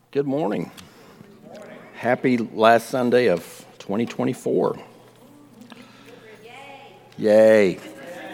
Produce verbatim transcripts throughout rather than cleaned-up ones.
Good morning. Happy last Sunday of twenty twenty-four. Yay. Yay.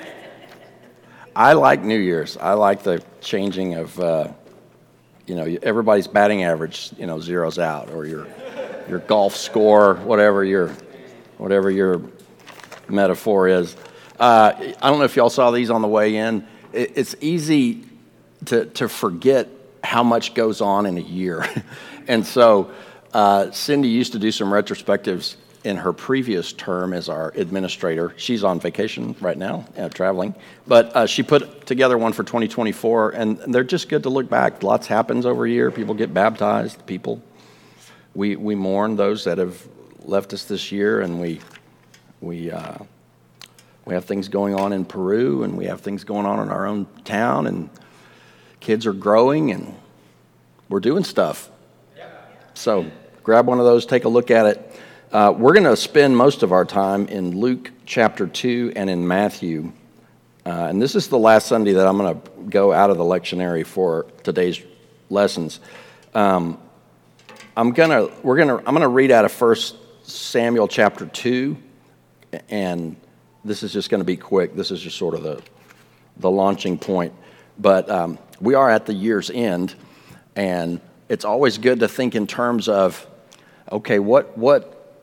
I like New Year's. I like the changing of, uh, you know, everybody's batting average, you know, zeroes out, or your your golf score, whatever your whatever your metaphor is. Uh, I don't know if y'all saw these on the way in. It, it's easy to to forget how much goes on in a year. And so uh, Cindy used to do some retrospectives in her previous term as our administrator. She's on vacation right now, uh, traveling. But uh, she put together one for twenty twenty-four, and they're just good to look back. Lots happens over a year. People get baptized. People, we we mourn those that have left us this year, and we we uh, we have things going on in Peru, and we have things going on in our own town, and kids are growing, and we're doing stuff. So grab one of those, take a look at it. Uh, we're going to spend most of our time in Luke chapter two and in Matthew. Uh, and this is the last Sunday that I'm going to go out of the lectionary for today's lessons. Um, I'm going to we're going to I'm going to read out of First Samuel chapter two, and this is just going to be quick. This is just sort of the the launching point. But um, we are at the year's end, and it's always good to think in terms of, okay, what what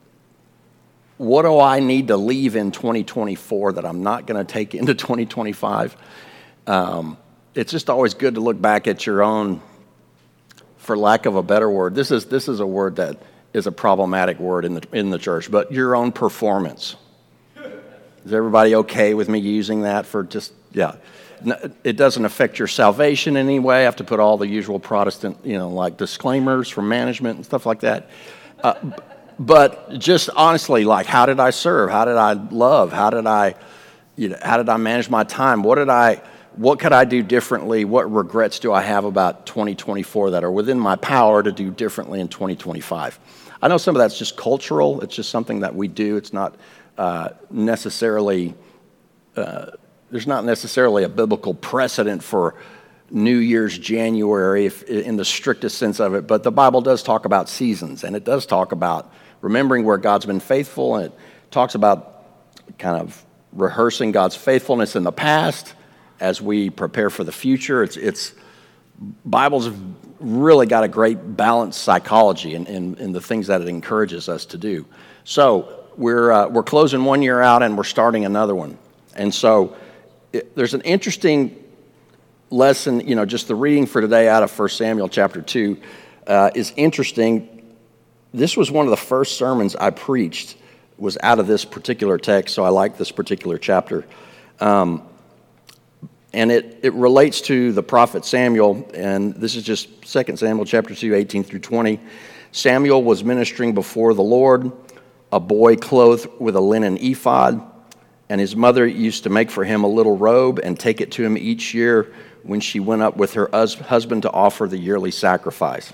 what do I need to leave in twenty twenty-four that I'm not going to take into twenty twenty-five? Um, it's just always good to look back at your own, for lack of a better word. This is this is a word that is a problematic word in the in the church, but your own performance. Is everybody okay with me using that for just yeah? It doesn't affect your salvation in any way. I have to put all the usual Protestant, you know, like disclaimers from management and stuff like that. Uh, but just honestly, like, how did I serve? How did I love? How did I, you know, how did I manage my time? What did I, what could I do differently? What regrets do I have about twenty twenty-four that are within my power to do differently in twenty twenty-five? I know some of that's just cultural. It's just something that we do. It's not uh, necessarily. Uh, There's not necessarily a biblical precedent for New Year's January if, in the strictest sense of it, but the Bible does talk about seasons, and it does talk about remembering where God's been faithful, and it talks about kind of rehearsing God's faithfulness in the past as we prepare for the future. It's, it's Bible's really got a great balanced psychology in, in, in the things that it encourages us to do. So we're uh, we're closing one year out, and we're starting another one, and so. There's an interesting lesson, you know, just the reading for today out of First Samuel chapter two uh, is interesting. This was one of the first sermons I preached, was out of this particular text, so I like this particular chapter. Um, and it, it relates to the prophet Samuel, and this is just Second Samuel chapter two, eighteen through twenty. Samuel was ministering before the Lord, a boy clothed with a linen ephod, and his mother used to make for him a little robe and take it to him each year when she went up with her husband to offer the yearly sacrifice.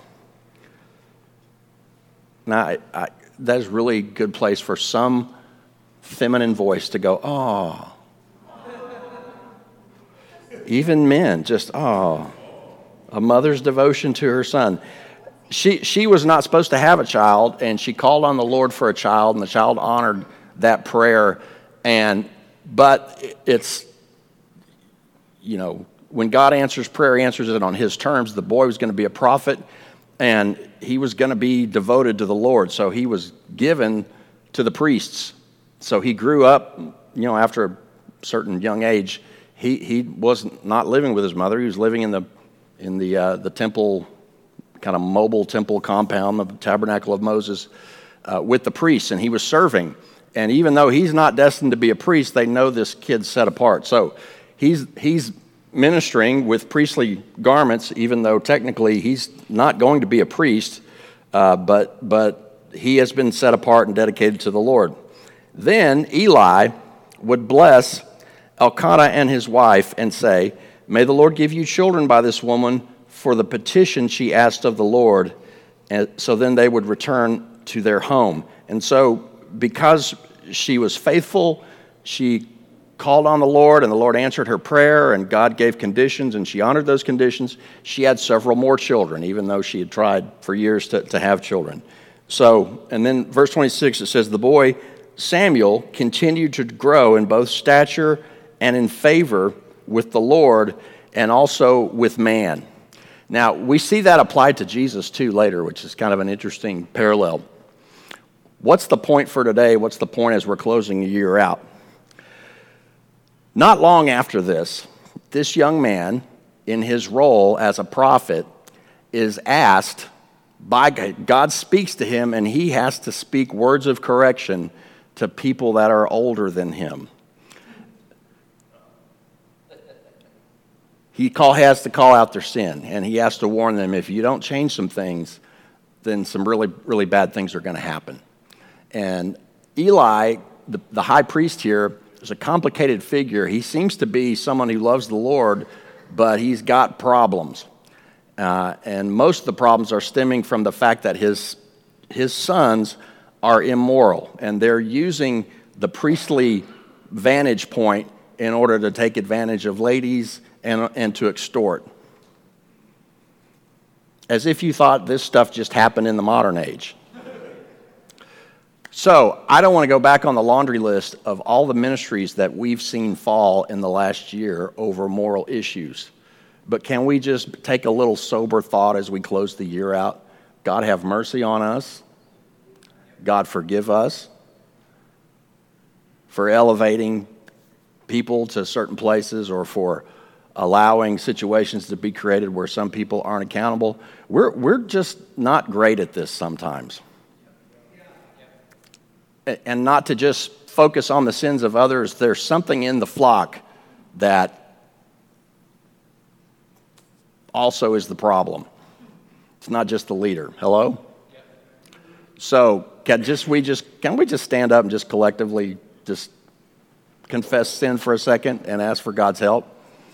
Now, I, I, that is really a good place for some feminine voice to go, oh. Even men, just, oh. A mother's devotion to her son. She, she was not supposed to have a child, and she called on the Lord for a child, and the child honored that prayer. And, but it's, you know, when God answers prayer, he answers it on his terms. The boy was going to be a prophet, and he was going to be devoted to the Lord. So he was given to the priests. So he grew up, you know, after a certain young age. He he was not living with his mother. He was living in the in the uh, the temple, kind of mobile temple compound, the Tabernacle of Moses, uh, with the priests, and he was serving. And even though he's not destined to be a priest, they know this kid's set apart. So he's he's ministering with priestly garments, even though technically he's not going to be a priest, uh, but but he has been set apart and dedicated to the Lord. Then Eli would bless Elkanah and his wife and say, "May the Lord give you children by this woman for the petition she asked of the Lord." And so then they would return to their home. And so because she was faithful, she called on the Lord, and the Lord answered her prayer, and God gave conditions, and she honored those conditions. She had several more children, even though she had tried for years to, to have children. So, and then verse twenty-six, it says, the boy Samuel continued to grow in both stature and in favor with the Lord and also with man. Now, we see that applied to Jesus too later, which is kind of an interesting parallel. What's the point for today? What's the point as we're closing the year out? Not long after this, this young man, in his role as a prophet, is asked by God, God speaks to him, and he has to speak words of correction to people that are older than him. He call, has to call out their sin, and he has to warn them, if you don't change some things, then some really, really bad things are going to happen. And Eli, the, the high priest here, is a complicated figure. He seems to be someone who loves the Lord, but he's got problems. Uh, and most of the problems are stemming from the fact that his, his sons are immoral, and they're using the priestly vantage point in order to take advantage of ladies and, and to extort. As if you thought this stuff just happened in the modern age. So, I don't want to go back on the laundry list of all the ministries that we've seen fall in the last year over moral issues. But can we just take a little sober thought as we close the year out? God have mercy on us. God forgive us for elevating people to certain places or for allowing situations to be created where some people aren't accountable. We're, we're just not great at this sometimes. And not to just focus on the sins of others, there's something in the flock that also is the problem. It's not just the leader. Hello? So can just we just can we just stand up and just collectively just confess sin for a second and ask for God's help?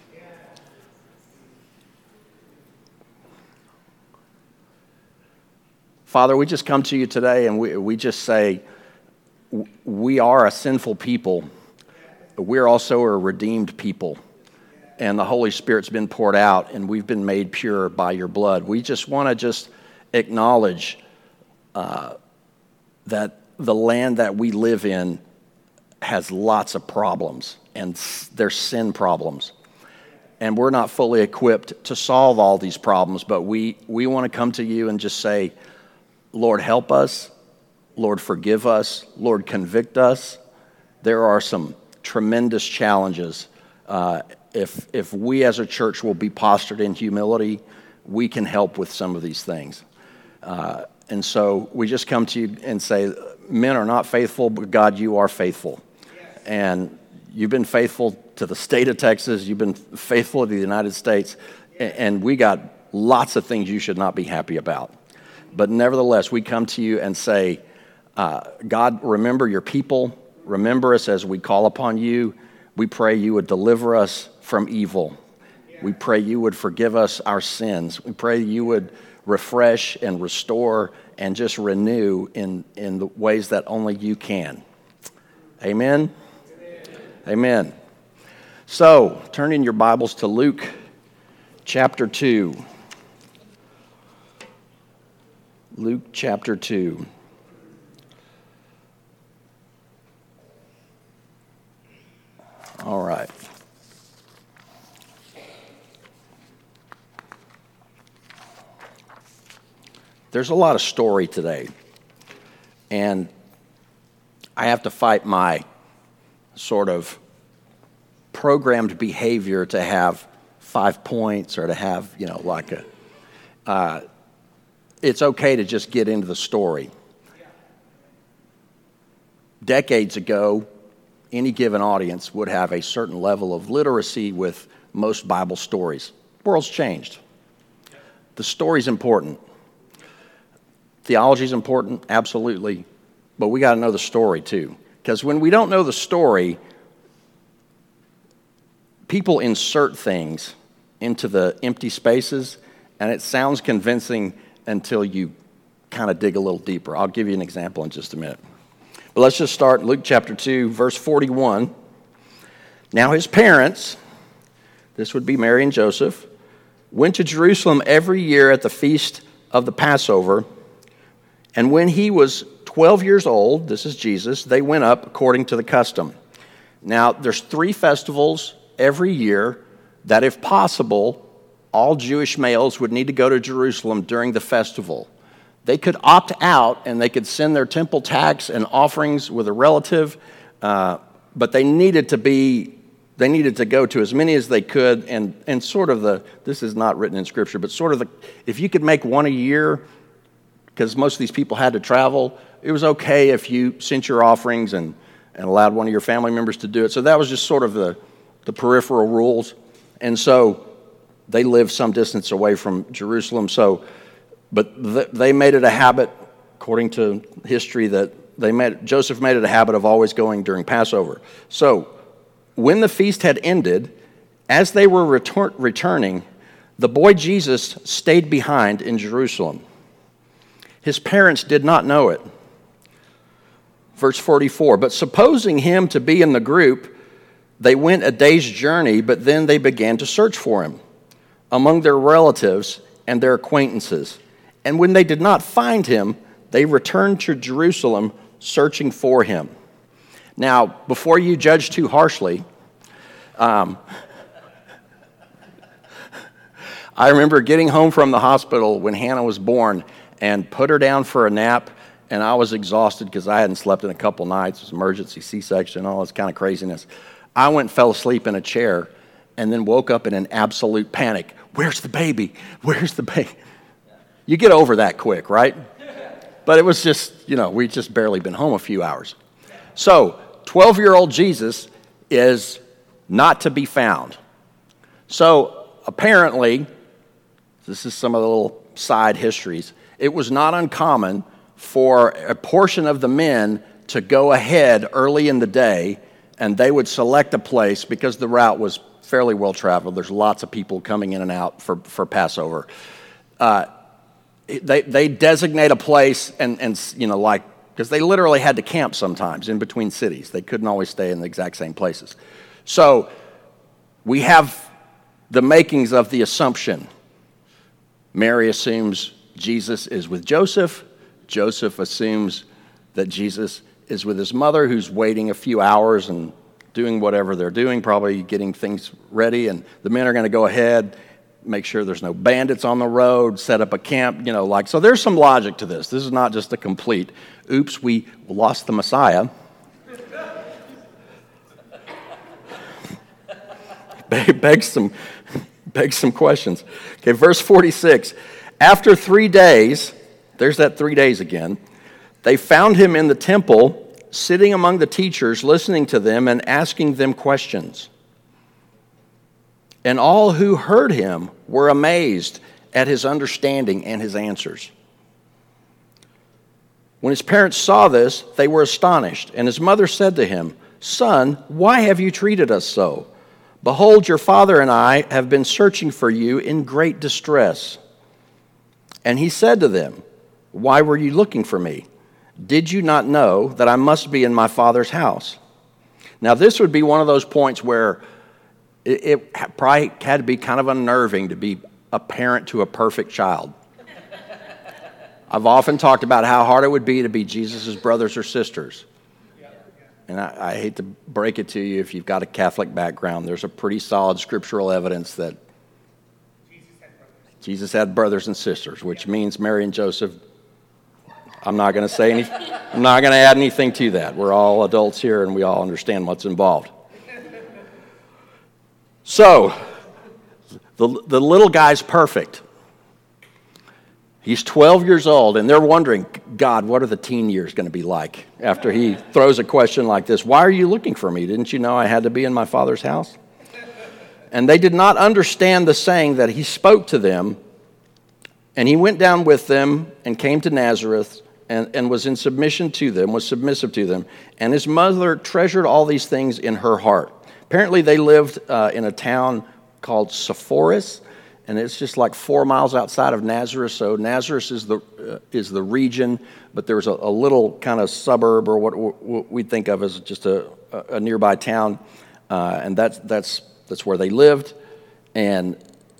Father, we just come to you today and we we just say, we are a sinful people. We're also a redeemed people. And the Holy Spirit's been poured out, and we've been made pure by your blood. We just want to just acknowledge uh, that the land that we live in has lots of problems, and there's sin problems. And we're not fully equipped to solve all these problems, but we, we want to come to you and just say, Lord, help us. Lord, forgive us. Lord, convict us. There are some tremendous challenges. Uh, if if we as a church will be postured in humility, we can help with some of these things. Uh, and so we just come to you and say, men are not faithful, but God, you are faithful. And you've been faithful to the state of Texas. You've been faithful to the United States. And we got lots of things you should not be happy about. But nevertheless, we come to you and say, Uh, God, remember your people. Remember us as we call upon you. We pray you would deliver us from evil. We pray you would forgive us our sins. We pray you would refresh and restore and just renew in, in the ways that only you can. Amen? Amen. Amen. So, turn in your Bibles to Luke chapter two. Luke chapter two. All right. There's a lot of story today, and I have to fight my sort of programmed behavior to have five points or to have, you know, like a, uh, it's okay to just get into the story. Decades ago, any given audience would have a certain level of literacy with most Bible stories. The world's changed. The story's important. Theology's important, absolutely. But we got to know the story too. Because when we don't know the story, people insert things into the empty spaces, and it sounds convincing until you kind of dig a little deeper. I'll give you an example in just a minute. But let's just start Luke chapter two, verse forty-one. Now his parents, this would be Mary and Joseph, went to Jerusalem every year at the feast of the Passover. And when he was twelve years old, this is Jesus, they went up according to the custom. Now, there's three festivals every year that, if possible, all Jewish males would need to go to Jerusalem during the festival. They could opt out and they could send their temple tax and offerings with a relative, uh, but they needed to be, they needed to go to as many as they could, and, and sort of the, this is not written in Scripture, but sort of the, if you could make one a year, because most of these people had to travel, it was okay if you sent your offerings and, and allowed one of your family members to do it. So that was just sort of the, the peripheral rules. And so they lived some distance away from Jerusalem. So, but th- they made it a habit, according to history, that they made Joseph made it a habit of always going during Passover. So when the feast had ended, as they were retur- returning, the boy Jesus stayed behind in Jerusalem. His parents did not know it. Verse forty-four, but supposing him to be in the group, they went a day's journey, but then they began to search for him among their relatives and their acquaintances. And when they did not find him, they returned to Jerusalem searching for him. Now, before you judge too harshly, um, I remember getting home from the hospital when Hannah was born and put her down for a nap, and I was exhausted because I hadn't slept in a couple nights. It was emergency C-section, all this kind of craziness. I went and fell asleep in a chair and then woke up in an absolute panic. Where's the baby? Where's the baby? You get over that quick, right? But it was just, you know, we'd just barely been home a few hours. So, twelve-year-old Jesus is not to be found. So, apparently, this is some of the little side histories, it was not uncommon for a portion of the men to go ahead early in the day, and they would select a place because the route was fairly well traveled. There's lots of people coming in and out for, for Passover. Uh, they they designate a place, and, and you know, like, because they literally had to camp sometimes in between cities. They couldn't always stay in the exact same places. So we have the makings of the assumption. Mary assumes Jesus is with Joseph. Joseph assumes that Jesus is with his mother, who's waiting a few hours and doing whatever they're doing, probably getting things ready. And the men are going to go ahead, make sure there's no bandits on the road, set up a camp, you know, like, so there's some logic to this. This is not just a complete, oops, we lost the Messiah. begs some, begs some questions. Okay, verse forty-six. After three days, there's that three days again, they found him in the temple, sitting among the teachers, listening to them and asking them questions. And all who heard him were amazed at his understanding and his answers. When his parents saw this, they were astonished. And his mother said to him, "Son, why have you treated us so? Behold, your father and I have been searching for you in great distress." And he said to them, "Why were you looking for me? Did you not know that I must be in my Father's house?" Now, this would be one of those points where it, it probably had to be kind of unnerving to be a parent to a perfect child. I've often talked about how hard it would be to be Jesus' brothers or sisters. And I, I hate to break it to you if you've got a Catholic background. There's a pretty solid scriptural evidence that Jesus had brothers and sisters, which means Mary and Joseph. I'm not going to say any. I'm not going to add anything to that. We're all adults here, and we all understand what's involved. So, the the little guy's perfect. He's twelve years old, and they're wondering, God, what are the teen years going to be like after he throws a question like this? Why are you looking for me? Didn't you know I had to be in my Father's house? And they did not understand the saying that he spoke to them. And he went down with them and came to Nazareth and, and was in submission to them, was submissive to them. And his mother treasured all these things in her heart. Apparently they lived uh, in a town called Sepphoris, and it's just like four miles outside of Nazareth. So Nazareth is the uh, is the region, but there's a, a little kind of suburb, or what, what we think of as just a, a nearby town, uh, and that's that's that's where they lived. And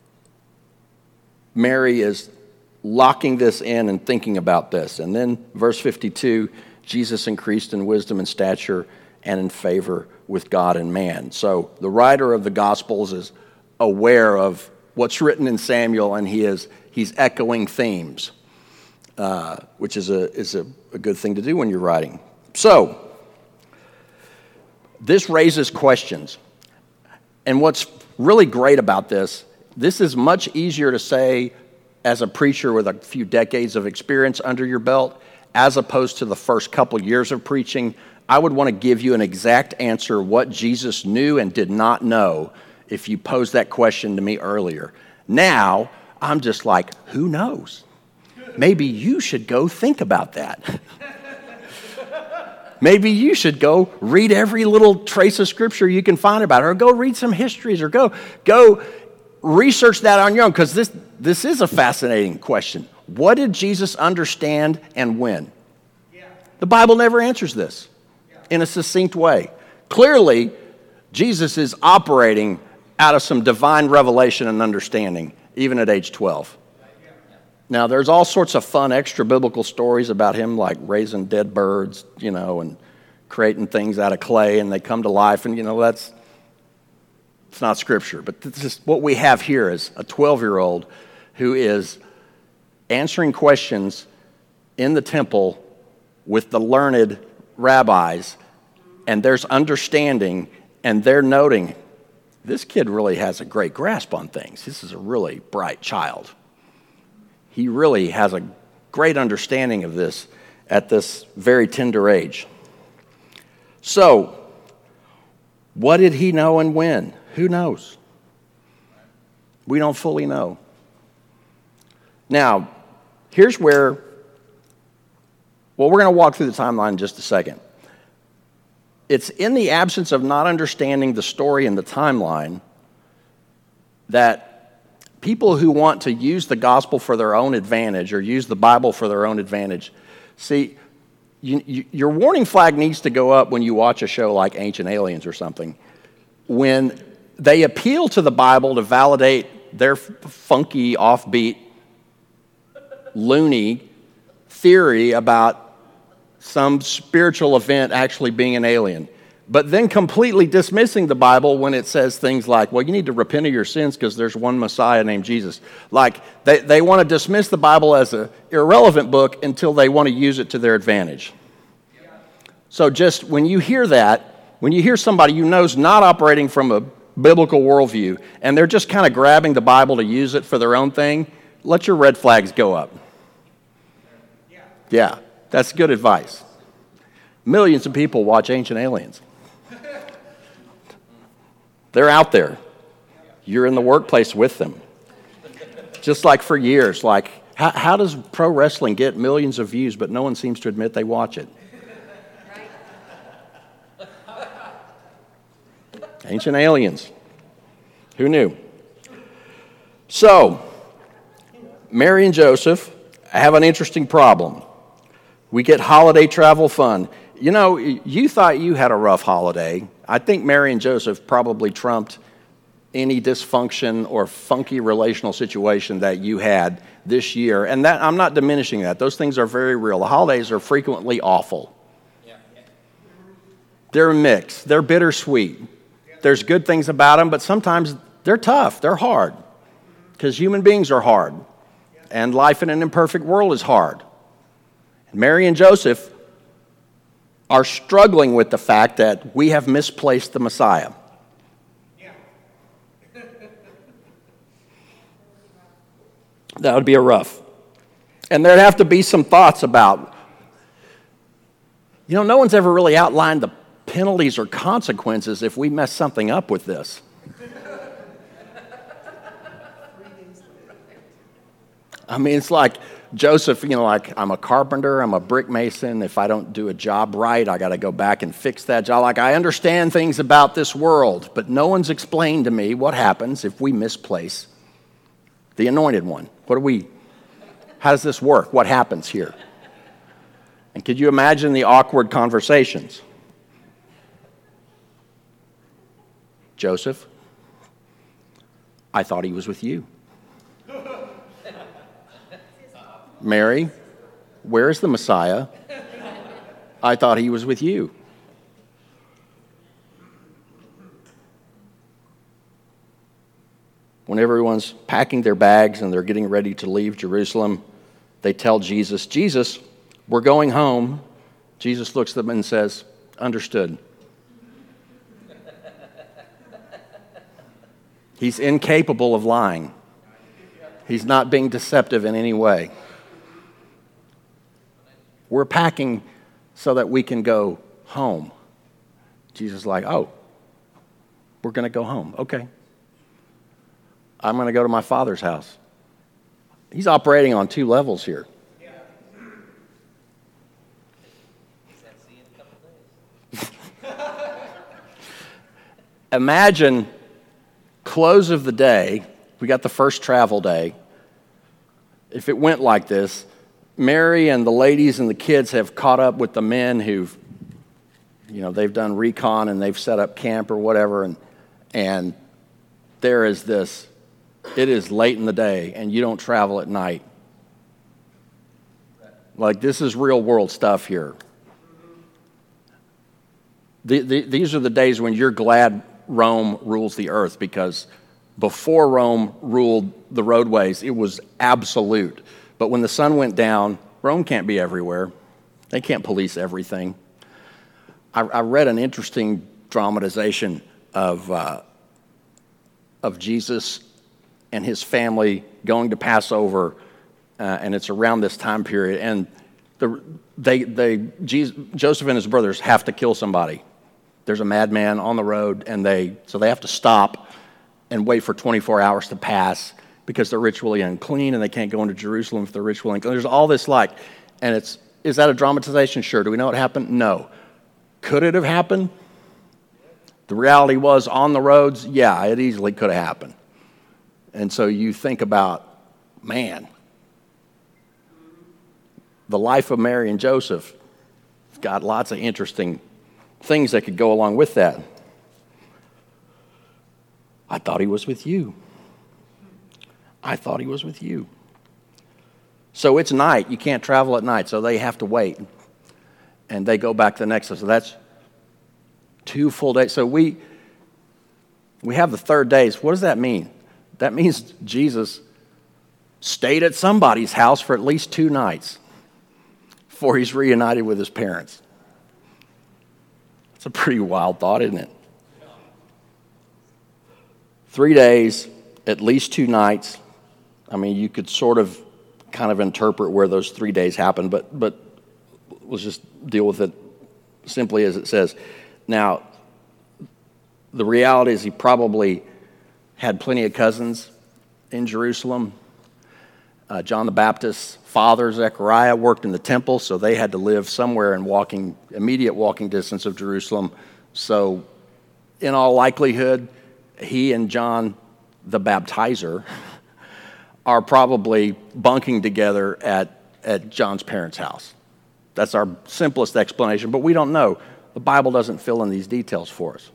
Mary is locking this in and thinking about this. And then verse fifty-two, Jesus increased in wisdom and stature and in favor with God and man. So the writer of the Gospels is aware of what's written in Samuel, and he is he's echoing themes, uh, which is a is a, a good thing to do when you're writing. So this raises questions. And what's really great about this, this is much easier to say as a preacher with a few decades of experience under your belt, as opposed to the first couple years of preaching. I would want to give you an exact answer what Jesus knew and did not know if you posed that question to me earlier. Now, I'm just like, who knows? Maybe you should go think about that. Maybe you should go read every little trace of scripture you can find about it, or go read some histories, or go go research that on your own, because this, this is a fascinating question. What did Jesus understand and when? Yeah. The Bible never answers this yeah. in a succinct way. Clearly, Jesus is operating out of some divine revelation and understanding, even at age twelve. Now, there's all sorts of fun extra-biblical stories about him, like raising dead birds, you know, and creating things out of clay, and they come to life, and, you know, that's, it's not Scripture. But this is what we have here is a twelve-year-old who is answering questions in the temple with the learned rabbis, and there's understanding, and they're noting, this kid really has a great grasp on things. This is a really bright child. He really has a great understanding of this at this very tender age. So, what did he know and when? Who knows? We don't fully know. Now, here's where, well, we're going to walk through the timeline in just a second. It's in the absence of not understanding the story and the timeline that people who want to use the gospel for their own advantage or use the Bible for their own advantage, see, you, you, your warning flag needs to go up when you watch a show like Ancient Aliens or something, when they appeal to the Bible to validate their f- funky, offbeat, loony theory about some spiritual event actually being an alien, but then completely dismissing the Bible when it says things like, well, you need to repent of your sins because there's one Messiah named Jesus. Like, they, they want to dismiss the Bible as an irrelevant book until they want to use it to their advantage. So just when you hear that, when you hear somebody you know is not operating from a biblical worldview, and they're just kind of grabbing the Bible to use it for their own thing, let your red flags go up. Yeah, that's good advice. Millions of people watch Ancient Aliens. They're out there. You're in the workplace with them. Just like for years, like, how, how does pro wrestling get millions of views, but no one seems to admit they watch it? Ancient Aliens. Who knew? So, Mary and Joseph have an interesting problem. We get holiday travel fun. You know, you thought you had a rough holiday. I think Mary and Joseph probably trumped any dysfunction or funky relational situation that you had this year. And that I'm not diminishing that. Those things are very real. The holidays are frequently awful. They're mixed. They're bittersweet. There's good things about them, but sometimes they're tough. They're hard. Because human beings are hard. And life in an imperfect world is hard. And Mary and Joseph are struggling with the fact that we have misplaced the Messiah. Yeah. That would be a rough. And there'd have to be some thoughts about, you know, no one's ever really outlined the penalties or consequences if we mess something up with this. I mean, it's like Joseph, you know, like, I'm a carpenter, I'm a brick mason. If I don't do a job right, I got to go back and fix that job. Like, I understand things about this world, but no one's explained to me what happens if we misplace the anointed one. What do we, how does this work? What happens here? And could you imagine the awkward conversations? Joseph, I thought he was with you. Mary, where's the Messiah? I thought he was with you. When everyone's packing their bags and they're getting ready to leave Jerusalem, they tell Jesus, Jesus, we're going home. Jesus looks at them and says, understood. He's incapable of lying. He's not being deceptive in any way. We're packing so that we can go home. Jesus is like, oh, we're going to go home. Okay. I'm going to go to my Father's house. He's operating on two levels here. Imagine close of the day. We got the first travel day. If it went like this, Mary and the ladies and the kids have caught up with the men who've, you know, they've done recon and they've set up camp or whatever, and and there is this, it is late in the day and you don't travel at night. Like, this is real world stuff here. The, the, these are the days when you're glad Rome rules the earth, because before Rome ruled the roadways, it was absolute. But when the sun went down, Rome can't be everywhere. They can't police everything. I, I read an interesting dramatization of uh, of Jesus and his family going to Passover, uh, and it's around this time period. And the, they they Jesus, Joseph and his brothers have to kill somebody. There's a madman on the road, and they so they have to stop and wait for twenty-four hours to pass, because they're ritually unclean and they can't go into Jerusalem if they're ritually unclean. There's all this like, and it's, is that a dramatization? Sure. Do we know what happened? No. Could it have happened? The reality was, on the roads, yeah, it easily could have happened. And so you think about, man, the life of Mary and Joseph got lots of interesting things that could go along with that. I thought he was with you. I thought he was with you. So it's night. You can't travel at night, so they have to wait. And they go back the next day. So that's two full days. So we we have the third days. What does that mean? That means Jesus stayed at somebody's house for at least two nights before he's reunited with his parents. It's a pretty wild thought, isn't it? Three days, at least two nights. I mean, you could sort of kind of interpret where those three days happened, but but let's just deal with it simply as it says. Now, the reality is he probably had plenty of cousins in Jerusalem. Uh, John the Baptist's father, Zechariah, worked in the temple, so they had to live somewhere in walking, immediate walking distance of Jerusalem. So, in all likelihood, he and John the Baptizer are probably bunking together at, at John's parents' house. That's our simplest explanation, but we don't know. The Bible doesn't fill in these details for us.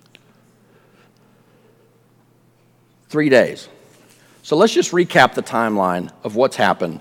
Three days. So let's just recap the timeline of what's happened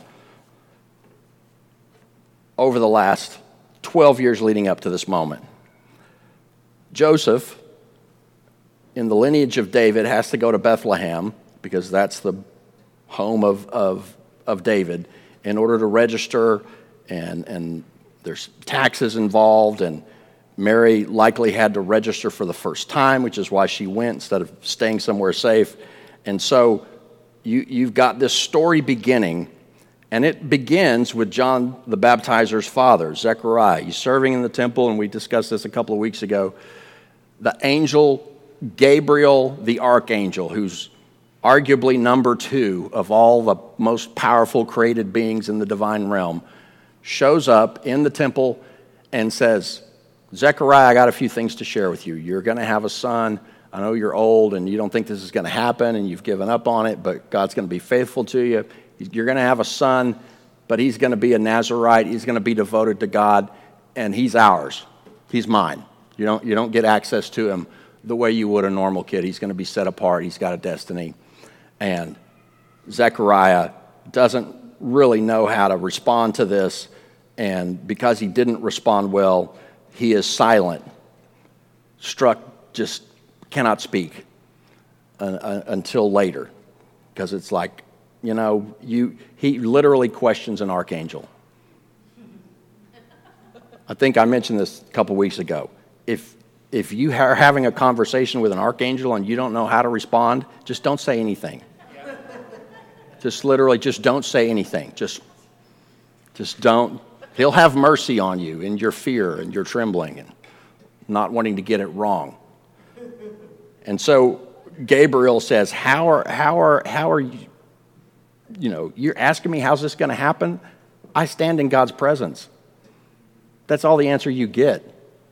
over the last twelve years leading up to this moment. Joseph, in the lineage of David, has to go to Bethlehem, because that's the home of, of, of David, in order to register, and, and there's taxes involved, and Mary likely had to register for the first time, which is why she went instead of staying somewhere safe. And so you, you've got this story beginning, and it begins with John the Baptizer's father, Zechariah. He's serving in the temple, and we discussed this a couple of weeks ago. The angel Gabriel, the archangel, who's arguably number two of all the most powerful created beings in the divine realm, shows up in the temple and says, Zechariah, I got a few things to share with you. You're going to have a son. I know you're old and you don't think this is going to happen and you've given up on it, but God's going to be faithful to you. You're going to have a son, but he's going to be a Nazirite. He's going to be devoted to God, and he's ours. He's mine. You don't, you don't get access to him the way you would a normal kid. He's going to be set apart. He's got a destiny. And Zechariah doesn't really know how to respond to this. And because he didn't respond well, he is silent, struck, just cannot speak uh, uh, until later. Because it's like, you know, you he literally questions an archangel. I think I mentioned this a couple weeks ago. If if you are having a conversation with an archangel and you don't know how to respond, just don't say anything. Just literally, just don't say anything. Just, just don't. He'll have mercy on you in your fear and your trembling and not wanting to get it wrong. And so Gabriel says, "How are how are how are you? You know, you're asking me how's this going to happen? I stand in God's presence." That's all the answer you get.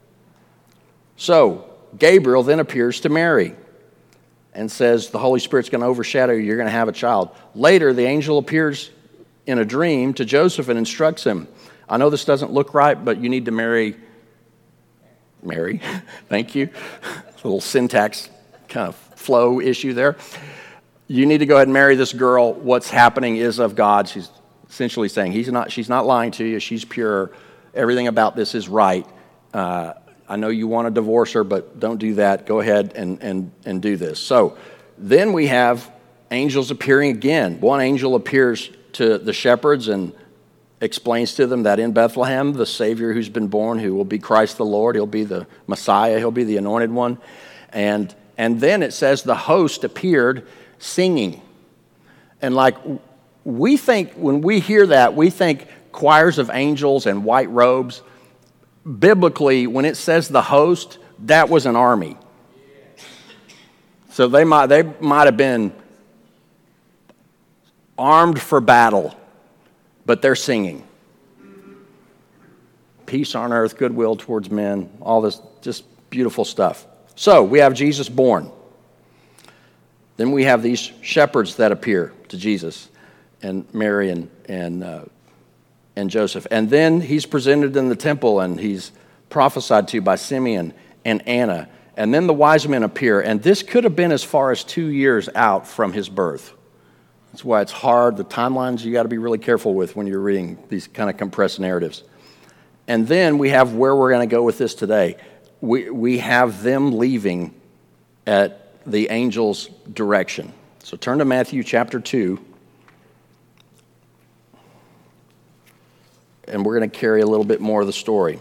So Gabriel then appears to Mary and says, the Holy Spirit's going to overshadow you. You're going to have a child. Later, the angel appears in a dream to Joseph and instructs him. I know this doesn't look right, but you need to marry Mary. Thank you. A little syntax kind of flow issue there. You need to go ahead and marry this girl. What's happening is of God. She's essentially saying he's not. She's not lying to you. She's pure. Everything about this is right. Uh, I know you want to divorce her, but don't do that. Go ahead and, and, and do this. So then we have angels appearing again. One angel appears to the shepherds and explains to them that in Bethlehem, the Savior who's been born, who will be Christ the Lord, he'll be the Messiah, he'll be the anointed one. And, and then it says the host appeared singing. And like we think, when we hear that, we think choirs of angels and white robes. Biblically, when it says the host, that was an army. So they might they might have been armed for battle, but they're singing. Peace on earth, goodwill towards men, all this just beautiful stuff. So we have Jesus born. Then we have these shepherds that appear to Jesus and Mary and, and uh, and Joseph. And then he's presented in the temple and he's prophesied to by Simeon and Anna. And then the wise men appear. And this could have been as far as two years out from his birth. That's why it's hard. The timelines you got to be really careful with when you're reading these kind of compressed narratives. And then we have where we're going to go with this today. We, we have them leaving at the angel's direction. So turn to Matthew chapter two. And we're going to carry a little bit more of the story.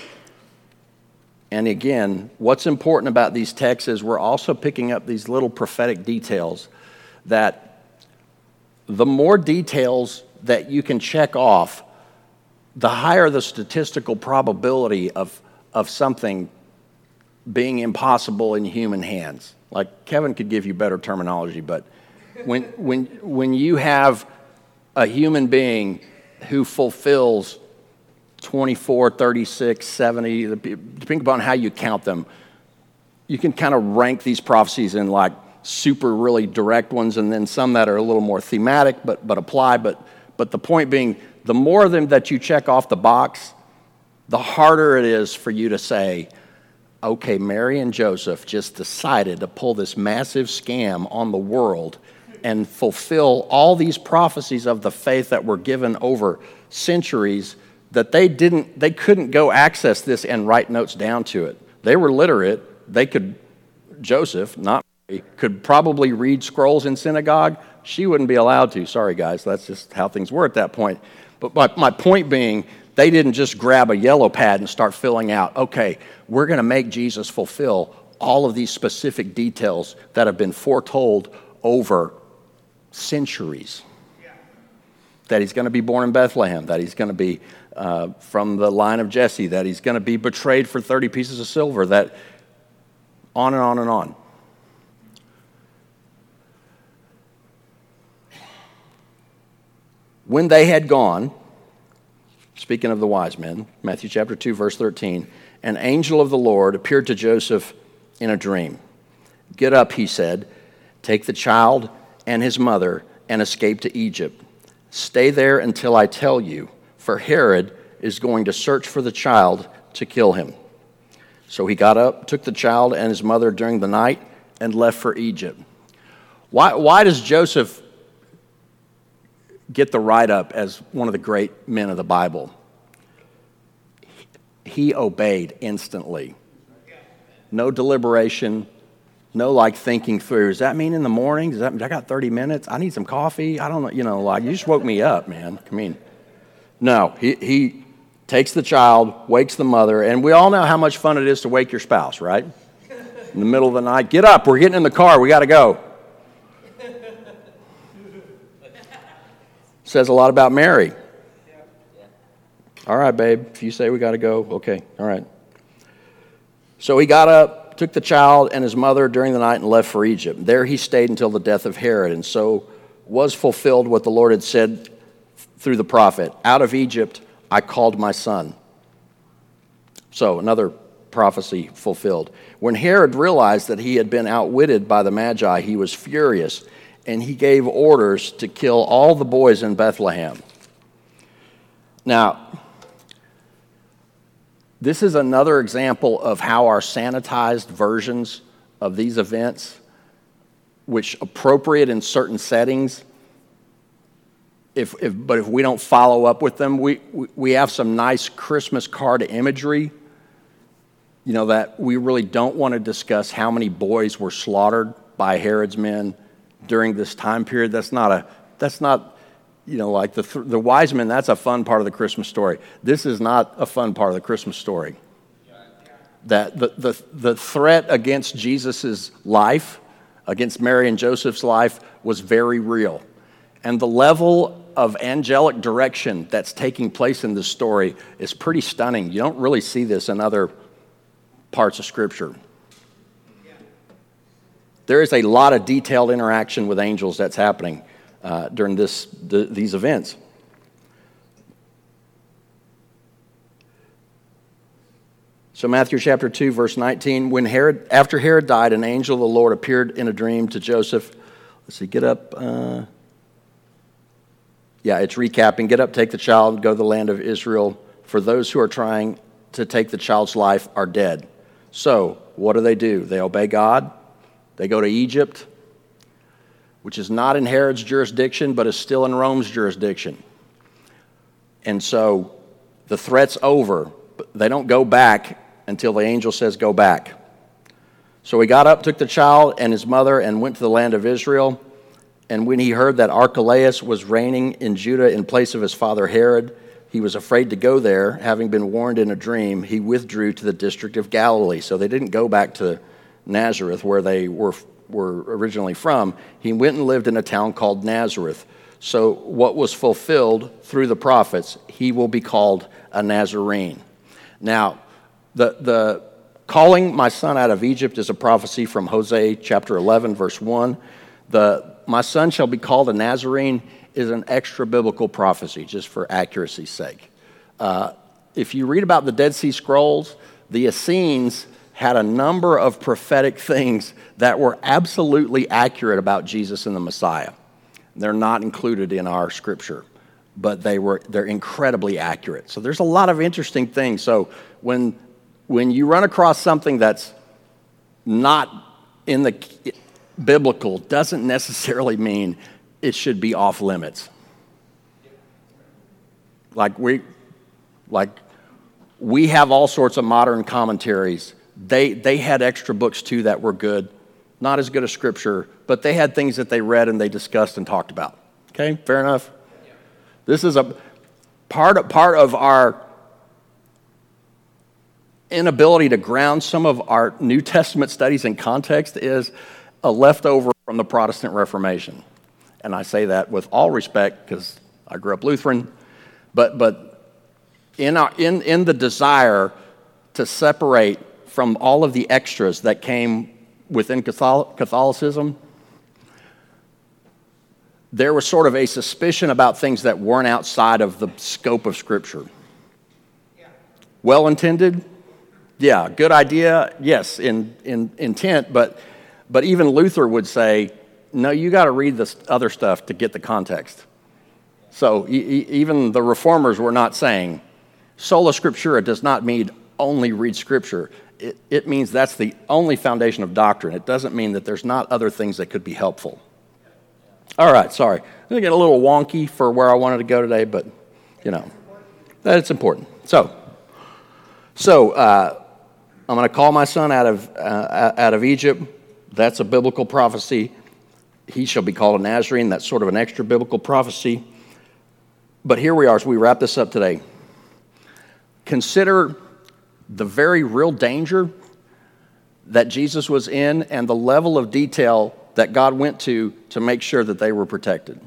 And again, what's important about these texts is we're also picking up these little prophetic details that the more details that you can check off, the higher the statistical probability of, of something being impossible in human hands. Like Kevin could give you better terminology, but when when when you have a human being who fulfills twenty-four, thirty-six, seventy, depending upon how you count them, you can kind of rank these prophecies in like super really direct ones and then some that are a little more thematic but but apply. But but the point being, the more of them that you check off the box, the harder it is for you to say, okay, Mary and Joseph just decided to pull this massive scam on the world and fulfill all these prophecies of the faith that were given over centuries that they didn't, they couldn't go access this and write notes down to it. They were literate. They could, Joseph, not Mary, could probably read scrolls in synagogue. She wouldn't be allowed to. Sorry, guys. That's just how things were at that point. But my, my point being, they didn't just grab a yellow pad and start filling out, okay, we're going to make Jesus fulfill all of these specific details that have been foretold over centuries. Yeah. That he's going to be born in Bethlehem, that he's going to be uh, from the line of Jesse, that he's going to be betrayed for thirty pieces of silver, that on and on and on. When they had gone, speaking of the wise men, Matthew chapter two, verse thirteen, an angel of the Lord appeared to Joseph in a dream. Get up, he said, take the child and his mother and escape to Egypt. Stay there until I tell you, for Herod is going to search for the child to kill him. So he got up, took the child and his mother during the night, and left for Egypt. Why, why does Joseph get the write-up as one of the great men of the Bible? He obeyed instantly. No deliberation, no like thinking through. Does that mean in the morning? Does that mean I got thirty minutes? I need some coffee? I don't know. You know, like you just woke me up, man. I mean, no, he, he takes the child, wakes the mother, and we all know how much fun it is to wake your spouse, right? In the middle of the night, get up, we're getting in the car, we got to go. Says a lot about Mary. All right, babe, if you say we got to go, okay, all right. So he got up, took the child and his mother during the night and left for Egypt. There he stayed until the death of Herod, and so was fulfilled what the Lord had said through the prophet, out of Egypt I called my son. So another prophecy fulfilled. When Herod realized that he had been outwitted by the Magi, he was furious, and he gave orders to kill all the boys in Bethlehem. Now, this is another example of how our sanitized versions of these events, which appropriate in certain settings, if, if but if we don't follow up with them, we, we, we have some nice Christmas card imagery, you know, that we really don't want to discuss how many boys were slaughtered by Herod's men during this time period. That's not a, that's not, you know, like the the wise men, that's a fun part of the Christmas story. This is not a fun part of the Christmas story. That the the, the threat against Jesus' life, against Mary and Joseph's life, was very real. And the level of angelic direction that's taking place in this story is pretty stunning. You don't really see this in other parts of Scripture. There is a lot of detailed interaction with angels that's happening uh, during this the, these events. So Matthew chapter two, verse nineteen, when Herod, after Herod died, an angel of the Lord appeared in a dream to Joseph. Let's see, get up. Uh, yeah, it's recapping. Get up, take the child, go to the land of Israel. For those who are trying to take the child's life are dead. So what do they do? They obey God. They go to Egypt, which is not in Herod's jurisdiction, but is still in Rome's jurisdiction. And so the threat's over. But they don't go back until the angel says go back. So he got up, took the child and his mother, and went to the land of Israel. And when he heard that Archelaus was reigning in Judah in place of his father Herod, he was afraid to go there. Having been warned in a dream, he withdrew to the district of Galilee. So they didn't go back to Nazareth, where they were were originally from. He went and lived in a town called Nazareth. So what was fulfilled through the prophets, he will be called a Nazarene. Now, the the calling my son out of Egypt is a prophecy from Hosea chapter eleven, verse one. The my son shall be called a Nazarene is an extra biblical prophecy, just for accuracy's sake. Uh, if you read about the Dead Sea Scrolls, the Essenes had a number of prophetic things that were absolutely accurate about Jesus and the Messiah. They're not included in our scripture, but they were they're incredibly accurate. So there's a lot of interesting things. So when when you run across something that's not in the biblical, doesn't necessarily mean it should be off limits. Like we like we have all sorts of modern commentaries. They they had extra books too that were good, not as good as Scripture, but they had things that they read and they discussed and talked about. Okay, fair enough? Yeah. This is a part of, part of our inability to ground some of our New Testament studies in context is a leftover from the Protestant Reformation. And I say that with all respect because I grew up Lutheran, but but in our in, in the desire to separate from all of the extras that came within Catholicism, there was sort of a suspicion about things that weren't outside of the scope of Scripture. Yeah. Well-intended? Yeah. Good idea? Yes, in, in intent, but but even Luther would say, no, you got to read this other stuff to get the context. So e- even the Reformers were not saying, sola scriptura does not mean only read Scripture. It, it means that's the only foundation of doctrine. It doesn't mean that there's not other things that could be helpful. All right, sorry. I'm going to get a little wonky for where I wanted to go today, but, you know, that's important. So, so uh, I'm going to call my son out of uh, out of Egypt. That's a biblical prophecy. He shall be called a Nazarene. That's sort of an extra biblical prophecy. But here we are as we wrap this up today. Consider the very real danger that Jesus was in and the level of detail that God went to to make sure that they were protected.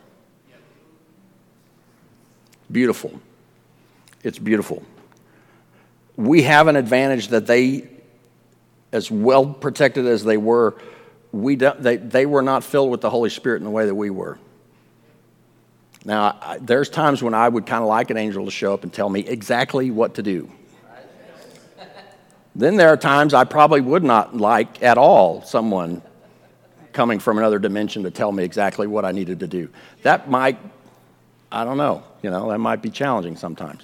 Beautiful. It's beautiful. We have an advantage that they, as well protected as they were, we don't, they, they were not filled with the Holy Spirit in the way that we were. Now, I, there's times when I would kind of like an angel to show up and tell me exactly what to do. Then there are times I probably would not like at all someone coming from another dimension to tell me exactly what I needed to do. That might, I don't know, you know, that might be challenging sometimes.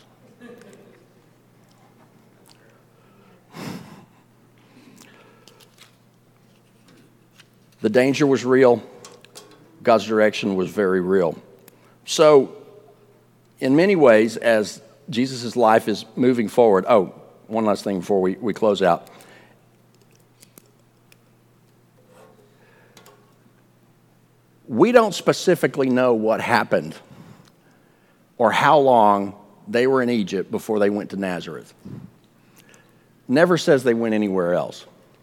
The danger was real. God's direction was very real. So, in many ways, as Jesus' life is moving forward, oh, one last thing before we, we close out. We don't specifically know what happened or how long they were in Egypt before they went to Nazareth. Never says they went anywhere else.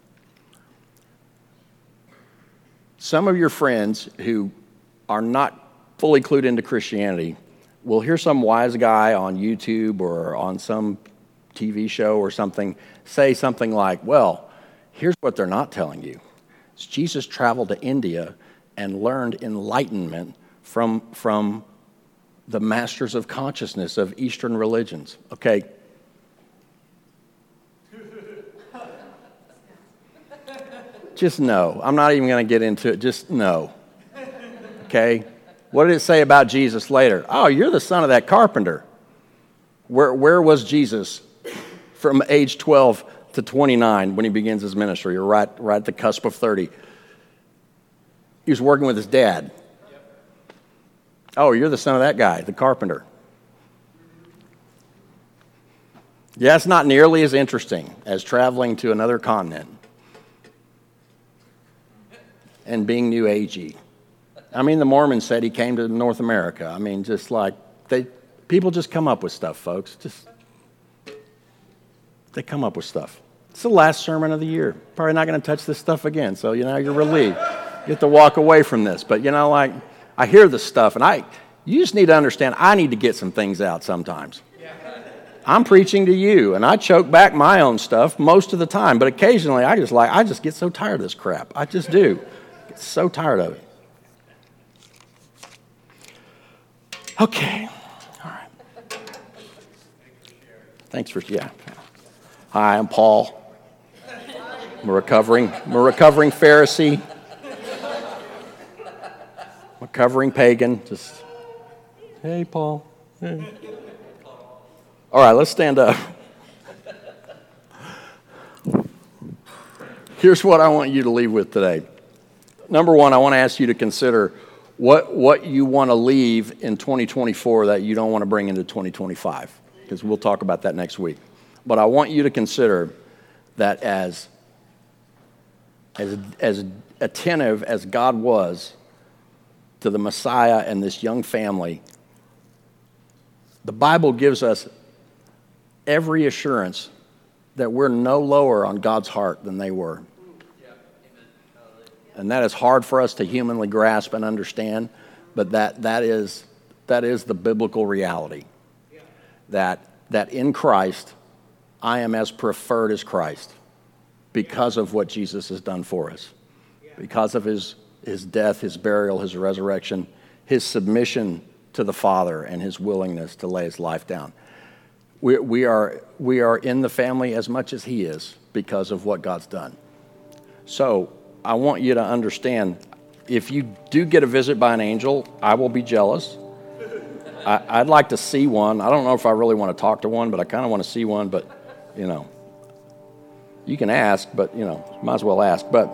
Some of your friends who are not fully clued into Christianity will hear some wise guy on YouTube or on some T V show or something say something like, well, here's what they're not telling you. It's Jesus traveled to India and learned enlightenment from, from the masters of consciousness of Eastern religions. Okay. Just no. I'm not even going to get into it. Just no. Okay? What did it say about Jesus later? Oh, you're the son of that carpenter. Where, where was Jesus from age twelve to twenty-nine when he begins his ministry, or right, right at the cusp of thirty? He was working with his dad. Oh, you're the son of that guy, the carpenter. Yeah, it's not nearly as interesting as traveling to another continent and being New Agey. I mean, the Mormons said he came to North America. I mean, just like, they, people just come up with stuff, folks. Just, they come up with stuff. It's the last sermon of the year. Probably not going to touch this stuff again, so, you know, you're relieved. You get to walk away from this. But, you know, like, I hear this stuff, and I, you just need to understand, I need to get some things out sometimes. I'm preaching to you, and I choke back my own stuff most of the time, but occasionally I just like, I just get so tired of this crap. I just do. Get so tired of it. Okay. All right. Thanks for, yeah. Hi, I'm Paul. I'm a recovering, I'm a recovering Pharisee. I'm a recovering pagan. Just, hey, Paul. Hey. All right, let's stand up. Here's what I want you to leave with today. Number one, I want to ask you to consider what, what you want to leave in twenty twenty-four that you don't want to bring into twenty twenty-five, because we'll talk about that next week. But I want you to consider that as, as, as attentive as God was to the Messiah and this young family, the Bible gives us every assurance that we're no lower on God's heart than they were. And that is hard for us to humanly grasp and understand, but that, that, is, that is the biblical reality. That, that in Christ, I am as preferred as Christ because of what Jesus has done for us. Because of his, his death, his burial, his resurrection, his submission to the Father, and his willingness to lay his life down. We, we, are, we are in the family as much as he is because of what God's done. So I want you to understand, if you do get a visit by an angel, I will be jealous. I, I'd like to see one. I don't know if I really want to talk to one, but I kind of want to see one. But, you know, You can ask, but, you know, might as well ask. But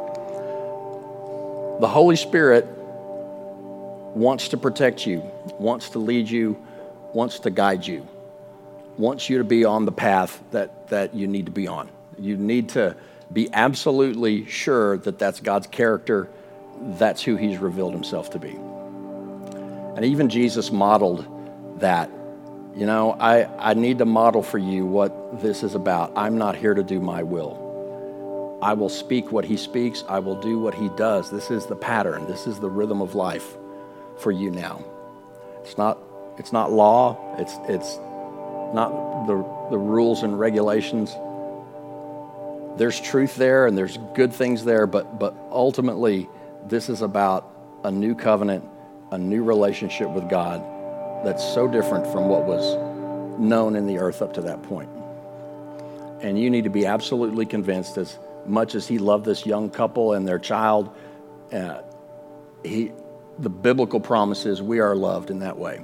the Holy Spirit wants to protect you, wants to lead you, wants to guide you, wants you to be on the path that, that you need to be on. You need to be absolutely sure that that's God's character, that's who he's revealed himself to be. And even Jesus modeled that. You know, I, I need to model for you what this is about. I'm not here to do my will. I will speak what he speaks. I will do what he does. This is the pattern. This is the rhythm of life for you now. It's not, it's not law. It's, it's not the, the rules and regulations. There's truth there and there's good things there, but, but ultimately, this is about a new covenant, a new relationship with God that's so different from what was known in the earth up to that point. And you need to be absolutely convinced, as much as he loved this young couple and their child, uh, he, the biblical promise is we are loved in that way.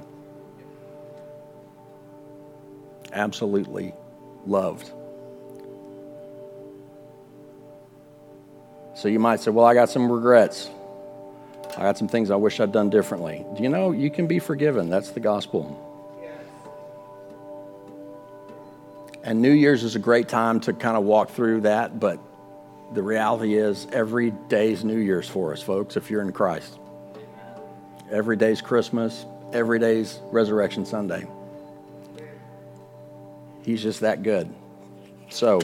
Absolutely loved. So you might say, well, I got some regrets. I got some things I wish I'd done differently. Do you know you can be forgiven? That's the gospel. Yes. And New Year's is a great time to kind of walk through that, but the reality is every day's New Year's for us, folks, if you're in Christ. Every day's Christmas, every day's Resurrection Sunday. He's just that good. So,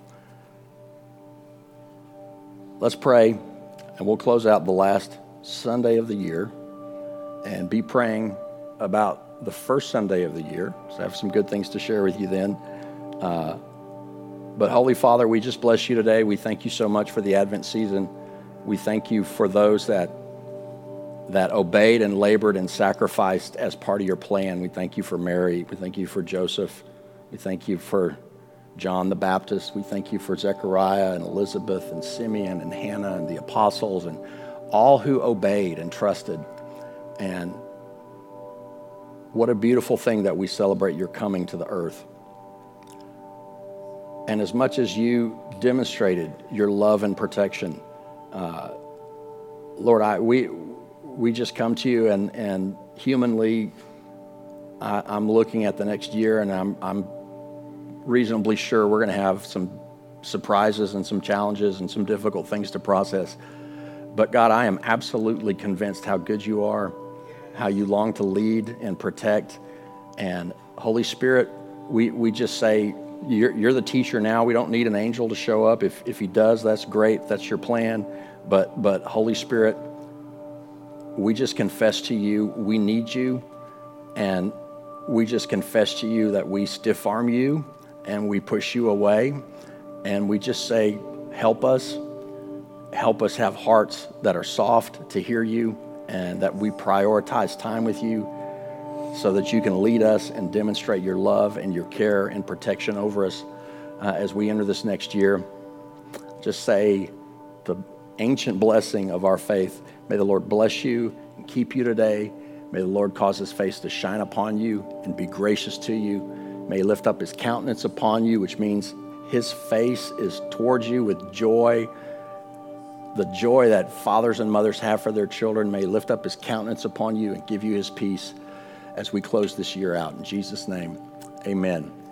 let's pray, and we'll close out the last Sunday of the year and be praying about the first Sunday of the year. So I have some good things to share with you then. Uh, but Holy Father, we just bless you today. We thank you so much for the Advent season. We thank you for those that that obeyed and labored and sacrificed as part of your plan. We thank you for Mary. We thank you for Joseph. We thank you for John the Baptist. We thank you for Zechariah and Elizabeth and Simeon and Hannah and the apostles and all who obeyed and trusted. And what a beautiful thing that we celebrate your coming to the earth. And as much as you demonstrated your love and protection, uh, Lord, I we we just come to you, and and humanly, I, I'm looking at the next year, and I'm I'm reasonably sure we're going to have some surprises and some challenges and some difficult things to process. But God, I am absolutely convinced how good you are, how you long to lead and protect. And Holy Spirit, we, we just say, you're, you're the teacher now. We don't need an angel to show up. If, if he does, that's great. That's your plan. But, but Holy Spirit, we just confess to you, we need you. And we just confess to you that we stiff arm you and we push you away. And we just say, help us. Help us have hearts that are soft to hear you, and that we prioritize time with you so that you can lead us and demonstrate your love and your care and protection over us uh, as we enter this next year. Just say the ancient blessing of our faith. May the Lord bless you and keep you today. May the Lord cause his face to shine upon you and be gracious to you. May he lift up his countenance upon you, which means his face is towards you with joy. The joy that fathers and mothers have for their children. May he lift up his countenance upon you and give you his peace as we close this year out. In Jesus' name, amen.